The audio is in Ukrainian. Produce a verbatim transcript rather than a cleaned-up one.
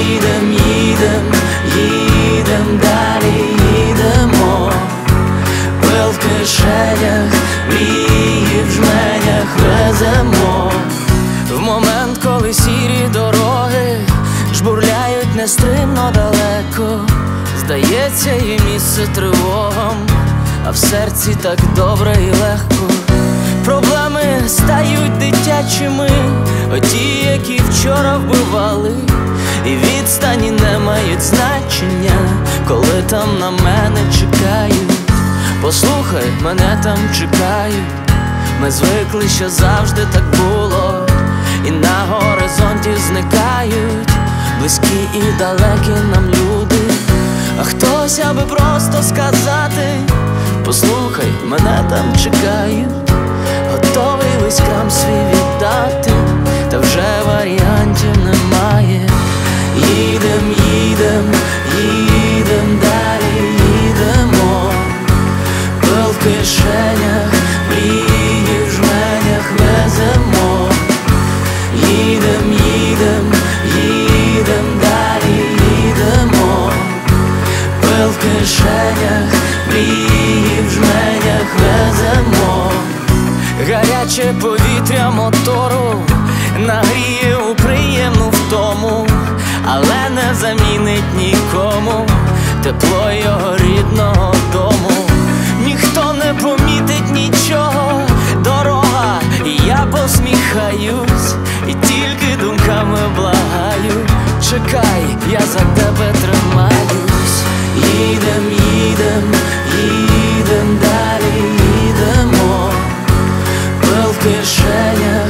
Їдем, їдем, їдем, далі їдемо. Пил в кишенях, мрії в жменях веземо. В момент, коли сірі дороги жбурляють нестримно далеко, здається, є місце тривогам, а в серці так добре і легко. Проблеми стають дитячими, оті, які вчора вбивали, і відстані не мають значення, коли там на мене чекають. Послухай, мене там чекають. Ми звикли, що завжди так було, і на горизонті зникають близькі і далекі нам люди. А хтось, аби просто сказати: послухай, мене там чекають. Готовий весь крам свій віддати, та вже варіантів немає. Їдем, їдем, їдем, далі їдемо. Пил в кишенях, мрії в жменях веземо. Їдем, їдем, їдем, далі їдемо. Пил в кишенях, мрії в жменях веземо. Гаряче повітря мотору нагріє у приємну втому, але не замінить нікому тепло його рідного дому. Ніхто не помітить нічого, дорога, і я посміхаюсь, і тільки думками благаю: чекай, я за тебе тримаюсь. Їдем, їдем, їдем, далі їдемо. Пил в кишенях,